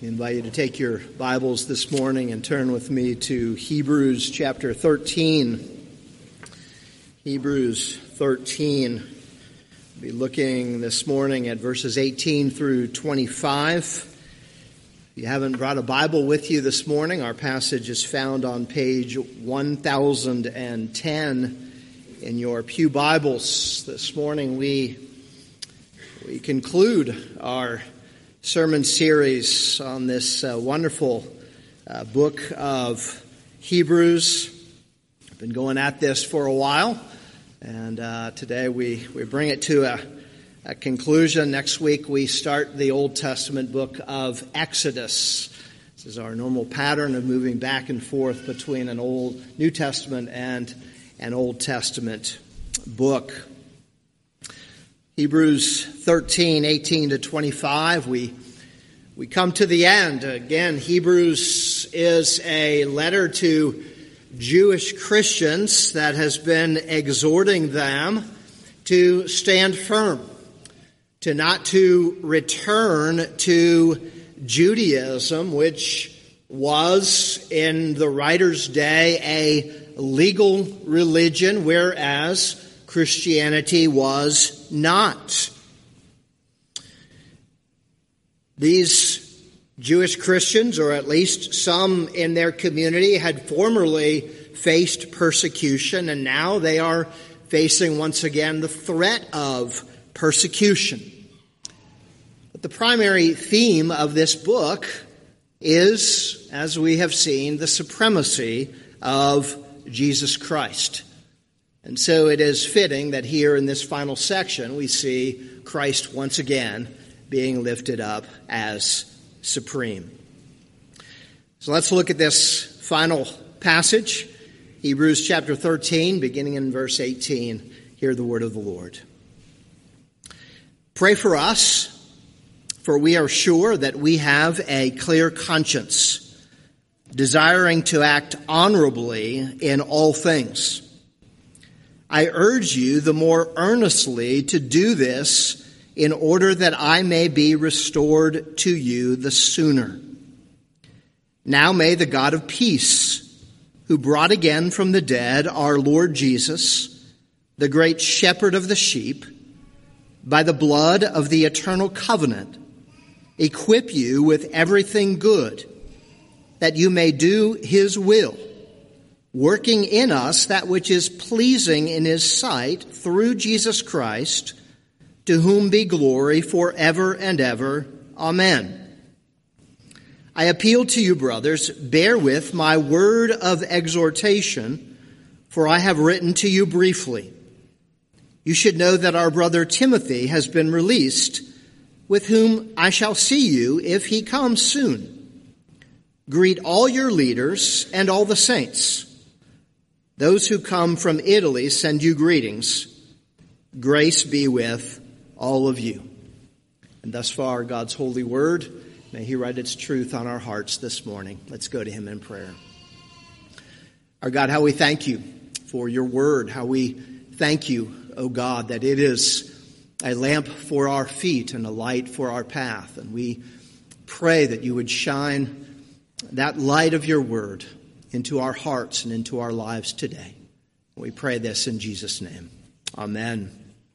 I invite you to take your Bibles this morning and turn with me to Hebrews chapter 13. Hebrews 13. We'll be looking this morning at verses 18 through 25. If you haven't brought a Bible with you this morning, our passage is found on page 1010 in your pew Bibles. This morning we conclude our sermon series on this wonderful book of Hebrews. I've been going at this for a while, and today we bring it to a conclusion. Next week we start the Old Testament book of Exodus. This is our normal pattern of moving back and forth between an New Testament and an Old Testament book. Hebrews 13, 18 to 25, we come to the end. Again, Hebrews is a letter to Jewish Christians that has been exhorting them to stand firm, to not to return to Judaism, which was in the writer's day a legal religion, whereas Christianity was not. These Jewish Christians, or at least some in their community, had formerly faced persecution, and now they are facing once again the threat of persecution. But the primary theme of this book is, as we have seen, the supremacy of Jesus Christ. And so it is fitting that here in this final section we see Christ once again being lifted up as supreme. So let's look at this final passage, Hebrews chapter 13, beginning in verse 18. Hear the word of the Lord. Pray for us, for we are sure that we have a clear conscience, desiring to act honorably in all things. I urge you the more earnestly to do this in order that I may be restored to you the sooner. Now may the God of peace, who brought again from the dead our Lord Jesus, the great shepherd of the sheep, by the blood of the eternal covenant, equip you with everything good, that you may do his will, working in us that which is pleasing in his sight through Jesus Christ, to whom be glory forever and ever. Amen. I appeal to you, brothers, bear with my word of exhortation, for I have written to you briefly. You should know that our brother Timothy has been released, with whom I shall see you if he comes soon. Greet all your leaders and all the saints. Those who come from Italy send you greetings. Grace be with all of you. And thus far, God's holy word, may he write its truth on our hearts this morning. Let's go to him in prayer. Our God, how we thank you for your word. How we thank you, O God, that it is a lamp for our feet and a light for our path. And we pray that you would shine that light of your word into our hearts and into our lives today. We pray this in Jesus' name. Amen.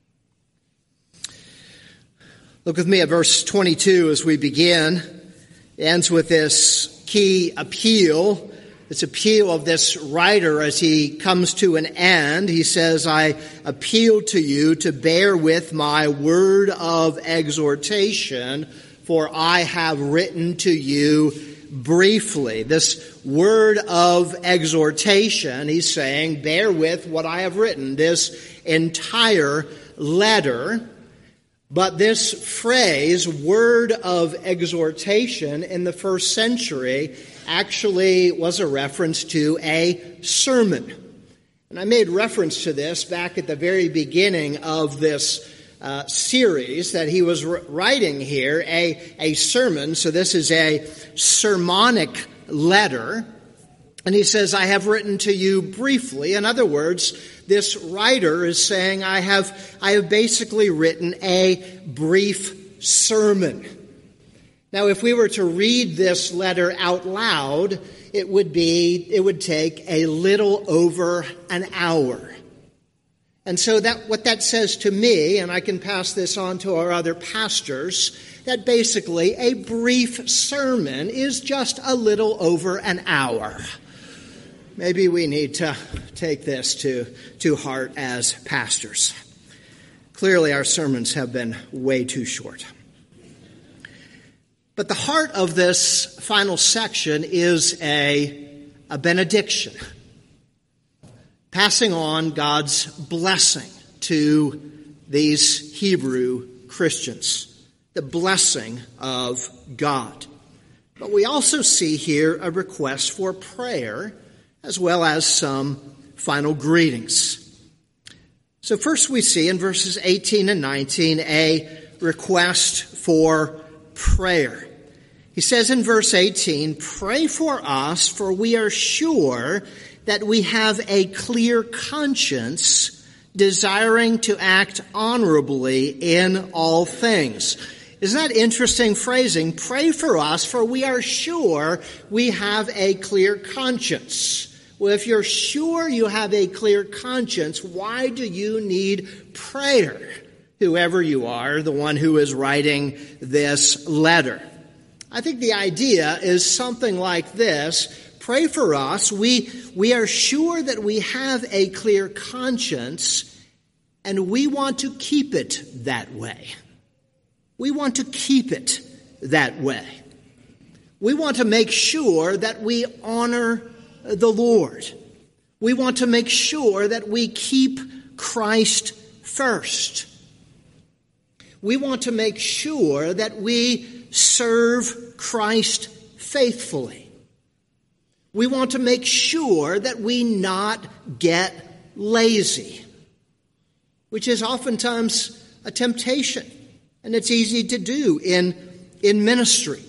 Look with me at verse 22 as we begin. It ends with this key appeal. This appeal of this writer as he comes to an end. He says, I appeal to you to bear with my word of exhortation, for I have written to you briefly. This word of exhortation, he's saying, bear with what I have written, this entire letter. But this phrase, word of exhortation, in the first century actually was a reference to a sermon. And I made reference to this back at the very beginning of this series, that he was writing here a sermon. So this is a sermonic letter. And he says, I have written to you briefly. In other words, this writer is saying, I have basically written a brief sermon. Now, if we were to read this letter out loud, it would take a little over an hour. And so what that says to me, and I can pass this on to our other pastors, that basically a brief sermon is just a little over an hour. Maybe we need to take this to heart as pastors. Clearly, our sermons have been way too short. But the heart of this final section is a benediction, passing on God's blessing to these Hebrew Christians, the blessing of God. But we also see here a request for prayer, as well as some final greetings. So first we see in verses 18 and 19 a request for prayer. He says in verse 18, "Pray for us, for we are sure that we have a clear conscience, desiring to act honorably in all things." Isn't that interesting phrasing? Pray for us, for we are sure we have a clear conscience. Well, if you're sure you have a clear conscience, why do you need prayer? Whoever you are, the one who is writing this letter. I think the idea is something like this. Pray for us. We are sure that we have a clear conscience, and we want to keep it that way. We want to keep it that way. We want to make sure that we honor the Lord. We want to make sure that we keep Christ first. We want to make sure that we serve Christ faithfully. We want to make sure that we not get lazy, which is oftentimes a temptation, and it's easy to do in ministry.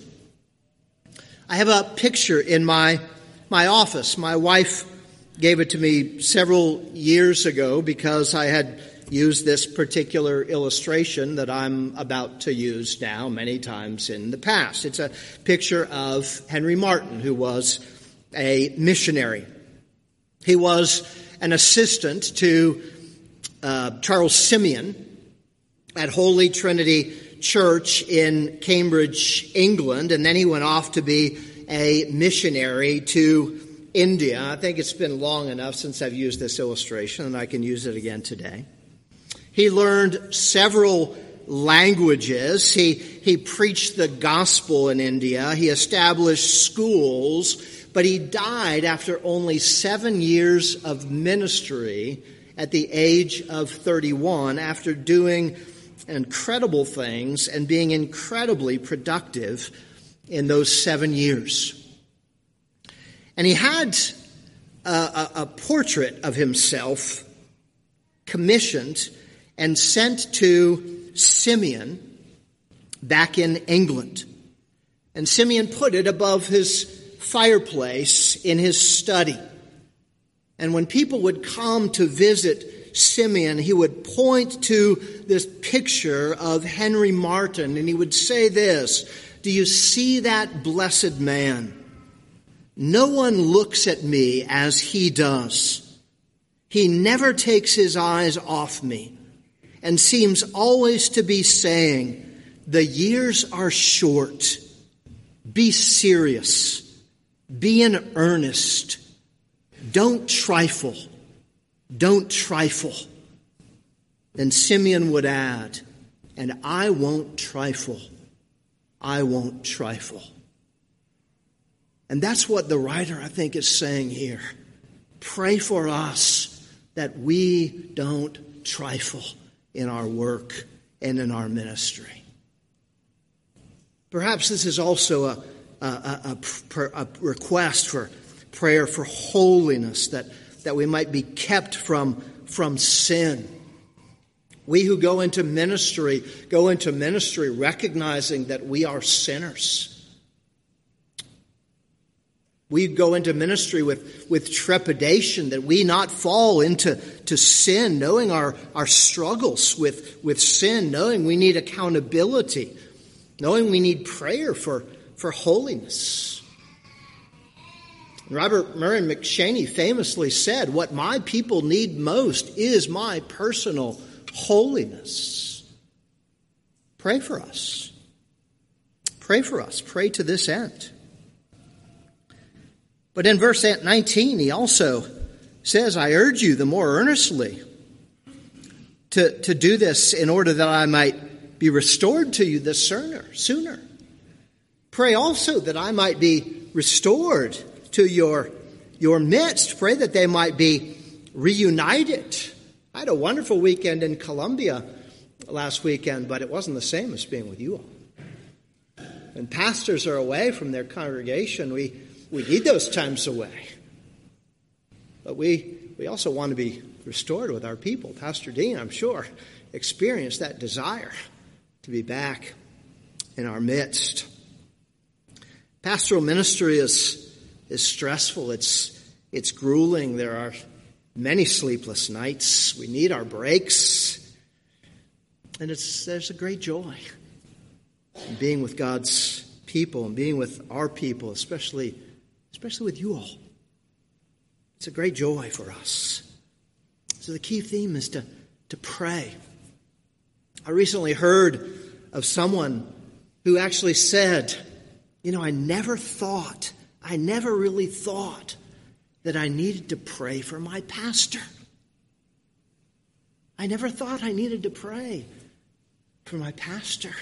I have a picture in my office. My wife gave it to me several years ago because I had used this particular illustration that I'm about to use now many times in the past. It's a picture of Henry Martyn, who was a missionary. He was an assistant to Charles Simeon at Holy Trinity Church in Cambridge, England, and then he went off to be a missionary to India. I think it's been long enough since I've used this illustration, and I can use it again today. He learned several languages. He preached the gospel in India. He established schools, but he died after only 7 years of ministry at the age of 31, after doing incredible things and being incredibly productive in those 7 years. And he had a portrait of himself commissioned and sent to Simeon back in England. And Simeon put it above his fireplace in his study. And when people would come to visit Simeon, he would point to this picture of Henry Martyn, and he would say this, "Do you see that blessed man? No one looks at me as he does. He never takes his eyes off me and seems always to be saying, 'The years are short. Be serious. Be in earnest. Don't trifle. Don't trifle.'" Then Simeon would add, "And I won't trifle. I won't trifle." And that's what the writer, I think, is saying here. Pray for us that we don't trifle in our work and in our ministry. Perhaps this is also a request for prayer for holiness, that we might be kept from sin. We who go into ministry recognizing that we are sinners. We go into ministry with trepidation that we not fall into sin, knowing our struggles with sin, knowing we need accountability. knowing we need prayer for holiness. Robert Murray McCheyne famously said, "What my people need most is my personal holiness." Pray for us. Pray for us. Pray to this end. But in verse 19, he also says, "I urge you the more earnestly to do this in order that I might be restored to you the sooner. Pray also that I might be restored to your midst. Pray that they might be reunited." I had a wonderful weekend in Colombia last weekend, but it wasn't the same as being with you all. When pastors are away from their congregation, we need those times away. But we also want to be restored with our people. Pastor Dean, I'm sure, experienced that desire to be back in our midst. Pastoral ministry is stressful. It's grueling. There are many sleepless nights. We need our breaks. And there's a great joy in being with God's people and being with our people, especially with you all. It's a great joy for us. So the key theme is to pray. I recently heard of someone who actually said, I never really thought that I needed to pray for my pastor. I never thought I needed to pray for my pastor.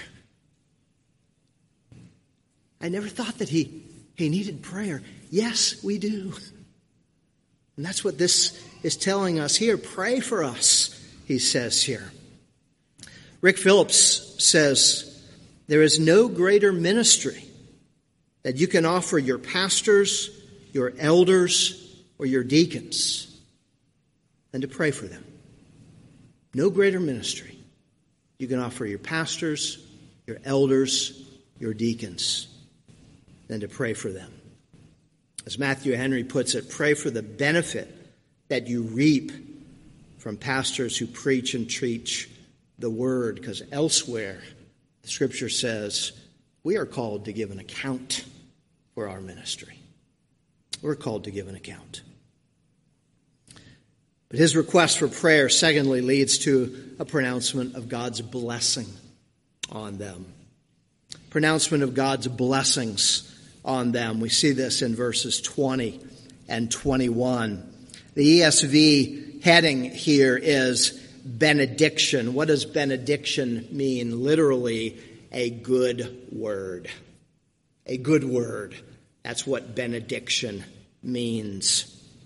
I never thought that he needed prayer. Yes, we do. And that's what this is telling us here. Pray for us, he says here. Rick Phillips says, there is no greater ministry that you can offer your pastors, your elders, or your deacons than to pray for them. No greater ministry you can offer your pastors, your elders, your deacons than to pray for them. As Matthew Henry puts it, pray for the benefit that you reap from pastors who preach and teach the word, because elsewhere the Scripture says we are called to give an account for our ministry. We're called to give an account. But his request for prayer, secondly, leads to a pronouncement of God's blessing on them. Pronouncement of God's blessings on them. We see this in verses 20 and 21. The ESV heading here is benediction. What does benediction mean? Literally, a good word. A good word. That's what benediction means.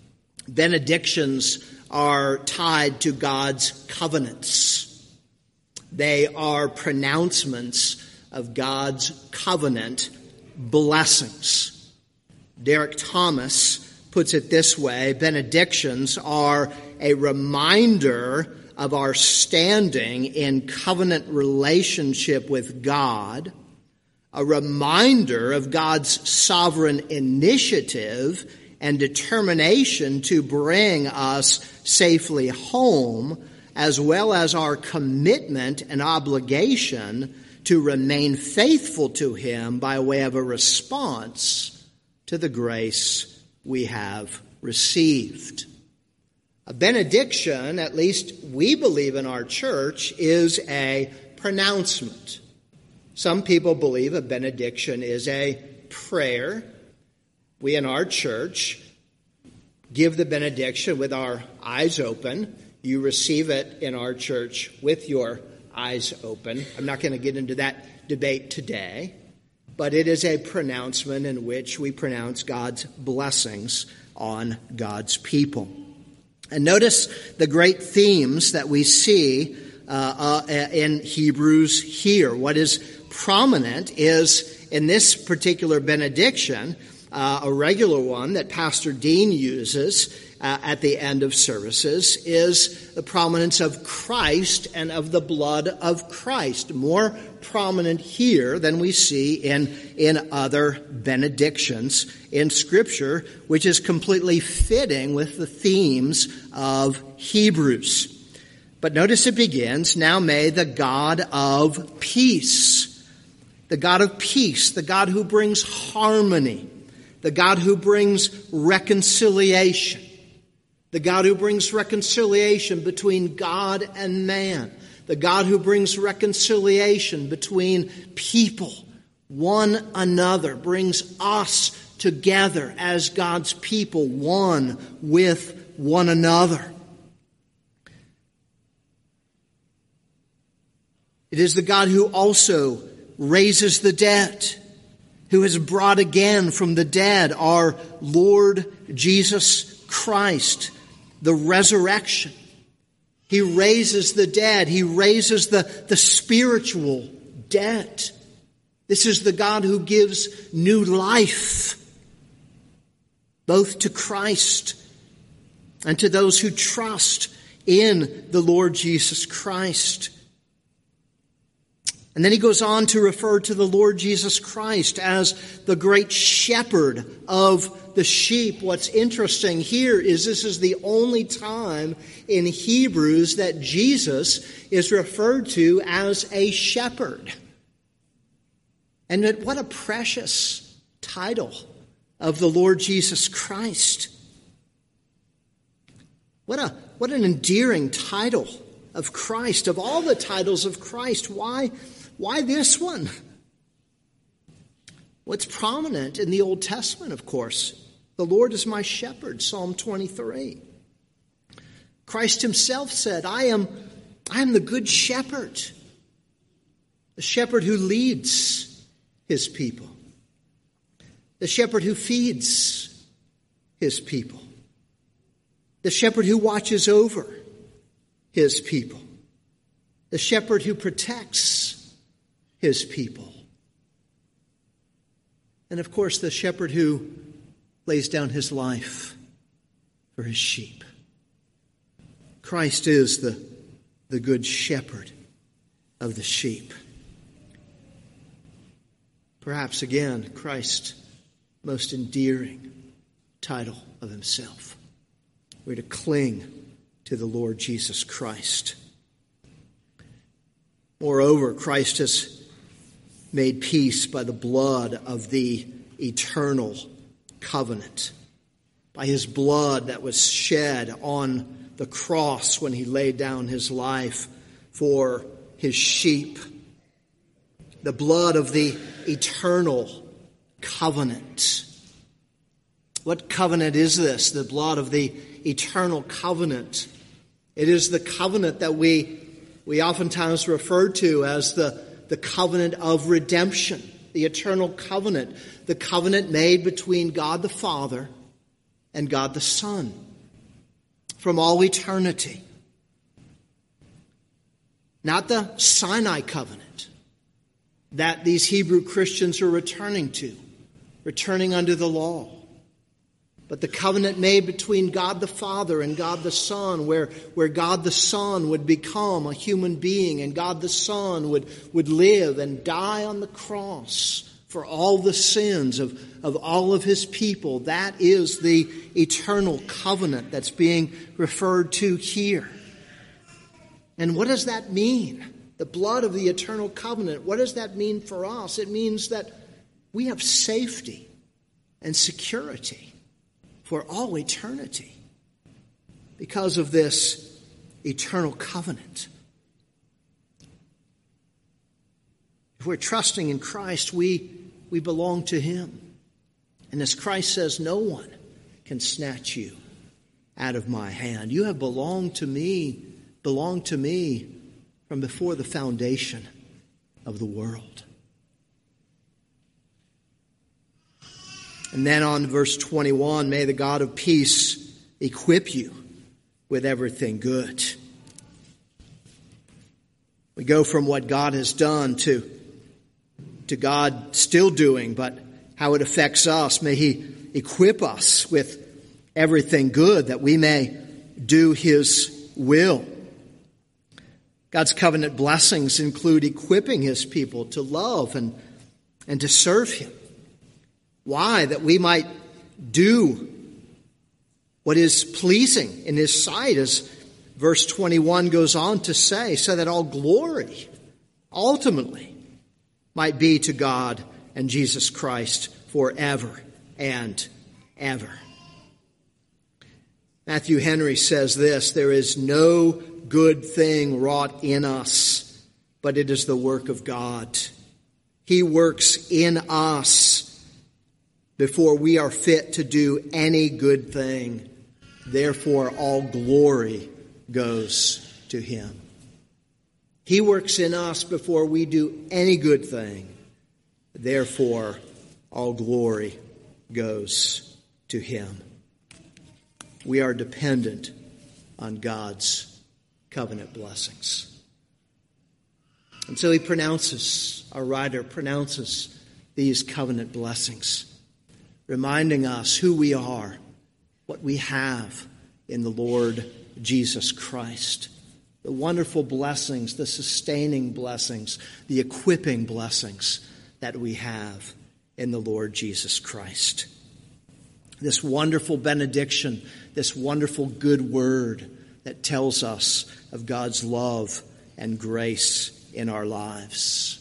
Benedictions are tied to God's covenants. They are pronouncements of God's covenant blessings. Derek Thomas puts it this way: benedictions are a reminder of our standing in covenant relationship with God, a reminder of God's sovereign initiative and determination to bring us safely home, as well as our commitment and obligation to remain faithful to Him by way of a response to the grace we have received. A benediction, at least we believe in our church, is a pronouncement. Some people believe a benediction is a prayer. We in our church give the benediction with our eyes open. You receive it in our church with your eyes open. I'm not going to get into that debate today, but it is a pronouncement in which we pronounce God's blessings on God's people. And notice the great themes that we see in Hebrews here. What is prominent is, in this particular benediction, a regular one that Pastor Dean uses at the end of services, is the prominence of Christ and of the blood of Christ. More prominent here than we see in other benedictions in Scripture, which is completely fitting with the themes of Hebrews. But notice it begins, "Now may the God of peace." the God of peace, the God who brings harmony, the God who brings reconciliation, the God who brings reconciliation between God and man, the God who brings reconciliation between people, one another, brings us together as God's people, one with one another. It is the God who also raises the dead, who has brought again from the dead our Lord Jesus Christ, the resurrection. He raises the dead. He raises the spiritual dead. This is the God who gives new life, both to Christ and to those who trust in the Lord Jesus Christ. And then he goes on to refer to the Lord Jesus Christ as the great shepherd of the sheep. What's interesting here is this is the only time in Hebrews that Jesus is referred to as a shepherd. And what a precious title of the Lord Jesus Christ. What an endearing title of Christ. Of all the titles of Christ, why this one? What's prominent in the Old Testament, of course? The Lord is my shepherd, Psalm 23. Christ himself said, I am the good shepherd, the shepherd who leads his people, the shepherd who feeds his people, the shepherd who watches over his people, the shepherd who protects his people, and of course the shepherd who lays down his life for his sheep. Christ is the good shepherd of the sheep. Perhaps again, Christ's most endearing title of himself. We're to cling to the Lord Jesus Christ. Moreover, Christ has made peace by the blood of the eternal covenant, by his blood that was shed on the cross when he laid down his life for his sheep. The blood of the eternal covenant. What covenant is this? The blood of the eternal covenant. It is the covenant that we oftentimes refer to as the covenant of redemption, the eternal covenant, the covenant made between God the Father and God the Son from all eternity. Not the Sinai covenant that these Hebrew Christians are returning under the law. But the covenant made between God the Father and God the Son, where God the Son would become a human being and God the Son would live and die on the cross for all the sins of all of his people. That is the eternal covenant that's being referred to here. And what does that mean? The blood of the eternal covenant. What does that mean for us? It means that we have safety and security for all eternity because of this eternal covenant. If we're trusting in Christ, we belong to him. And as Christ says, no one can snatch you out of my hand. You have belonged to me from before the foundation of the world. And then on verse 21, may the God of peace equip you with everything good. We go from what God has done to God still doing, but how it affects us. May he equip us with everything good that we may do his will. God's covenant blessings include equipping his people to love and to serve him. Why? That we might do what is pleasing in his sight, as verse 21 goes on to say, so that all glory ultimately might be to God and Jesus Christ forever and ever. Matthew Henry says this, "There is no good thing wrought in us, but it is the work of God. He works in us before we are fit to do any good thing. Therefore, all glory goes to Him." He works in us before we do any good thing. Therefore, all glory goes to Him. We are dependent on God's covenant blessings. And so our writer pronounces these covenant blessings, reminding us who we are, what we have in the Lord Jesus Christ. The wonderful blessings, the sustaining blessings, the equipping blessings that we have in the Lord Jesus Christ. This wonderful benediction, this wonderful good word that tells us of God's love and grace in our lives.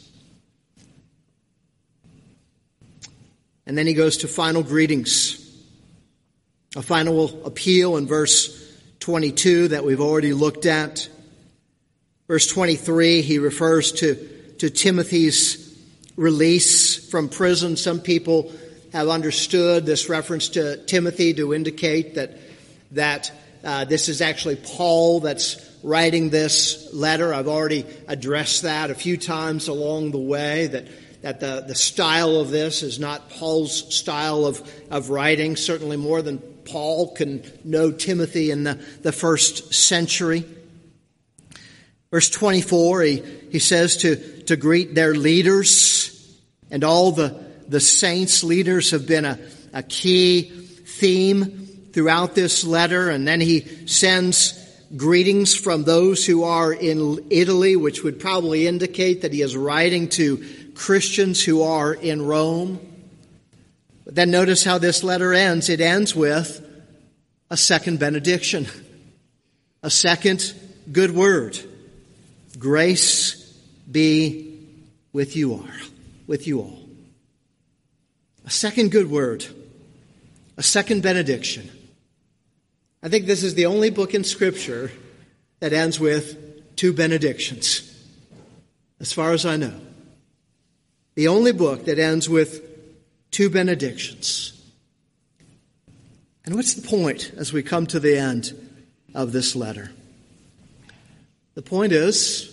And then he goes to final greetings. A final appeal in verse 22 that we've already looked at. Verse 23, he refers to Timothy's release from prison. Some people have understood this reference to Timothy to indicate that this is actually Paul that's writing this letter. I've already addressed that a few times along the way, that the style of this is not Paul's style of writing, certainly more than Paul can know Timothy in the first century. Verse 24, he says to greet their leaders, and all the saints' leaders have been a key theme throughout this letter. And then he sends greetings from those who are in Italy, which would probably indicate that he is writing to Christians who are in Rome. But then notice how this letter ends. It ends with a second benediction, a second good word. Grace be with you all. A second good word, a second benediction. I think this is the only book in Scripture that ends with two benedictions, as far as I know. The only book that ends with two benedictions. And what's the point as we come to the end of this letter? The point is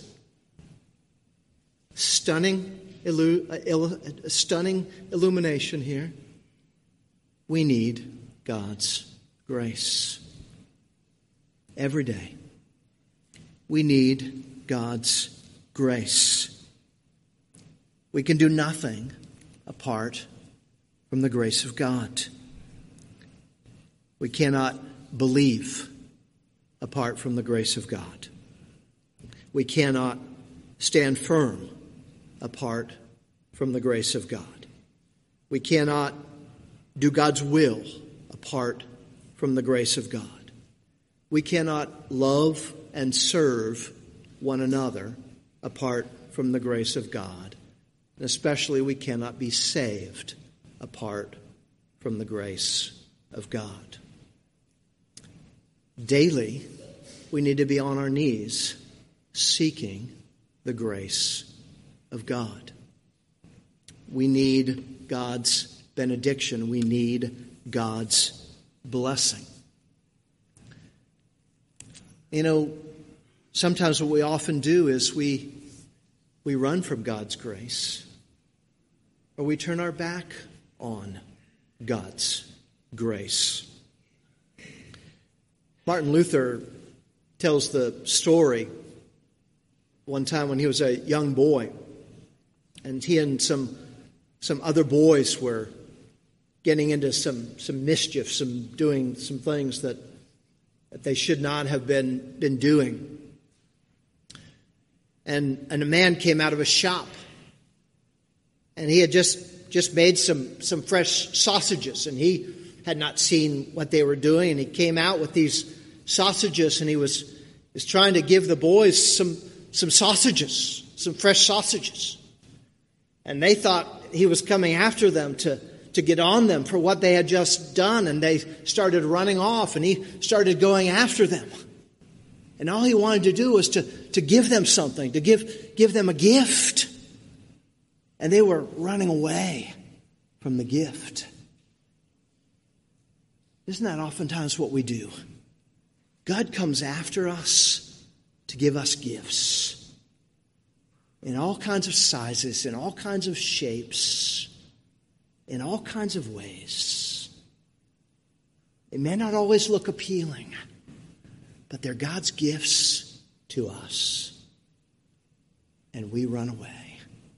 stunning illumination here. We need God's grace. Every day, we need God's grace. We can do nothing apart from the grace of God. We cannot believe apart from the grace of God. We cannot stand firm apart from the grace of God. We cannot do God's will apart from the grace of God. We cannot love and serve one another apart from the grace of God. And especially we cannot be saved apart from the grace of God. Daily, we need to be on our knees seeking the grace of God. We need God's benediction. We need God's blessing. You know, sometimes what we often do is we run from God's grace, or we turn our back on God's grace. Martin Luther tells the story one time when he was a young boy, and he and some other boys were getting into some mischief, doing some things that they should not have been doing. And a man came out of a shop, and he had just made some fresh sausages, and he had not seen what they were doing, and he came out with these sausages, and he was trying to give the boys some sausages, some fresh sausages. And they thought he was coming after them to get on them for what they had just done. And they started running off, and he started going after them. And all he wanted to do was to give them something, to give them a gift. And they were running away from the gift. Isn't that oftentimes what we do? God comes after us to give us gifts in all kinds of sizes, in all kinds of shapes, in all kinds of ways. They may not always look appealing, but they're God's gifts to us. And we run away.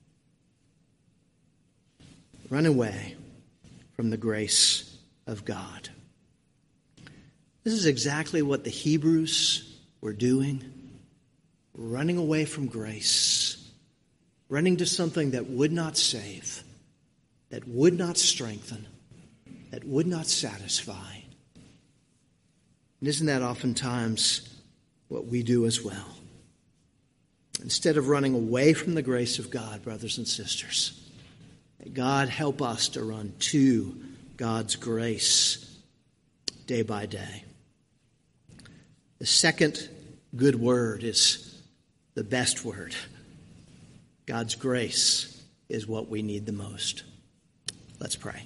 Run away from the grace of God. This is exactly what the Hebrews were doing. Running away from grace. Running to something that would not save. That would not strengthen. That would not satisfy. And isn't that oftentimes what we do as well? Instead of running away from the grace of God, brothers and sisters, may God help us to run to God's grace day by day. The second good word is the best word. God's grace is what we need the most. Let's pray.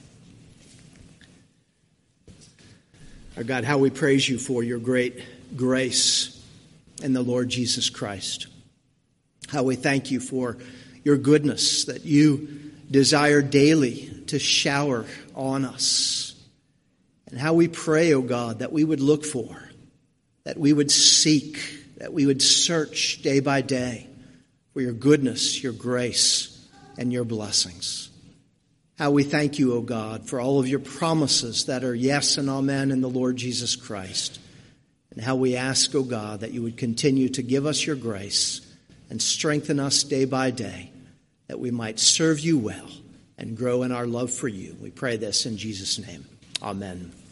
Our God, how we praise you for your great grace in the Lord Jesus Christ. How we thank you for your goodness that you desire daily to shower on us. And how we pray, O God, that we would look for, that we would seek, that we would search day by day for your goodness, your grace, and your blessings. How we thank you, O God, for all of your promises that are yes and amen in the Lord Jesus Christ. And how we ask, O God, that you would continue to give us your grace and strengthen us day by day, that we might serve you well and grow in our love for you. We pray this in Jesus' name. Amen.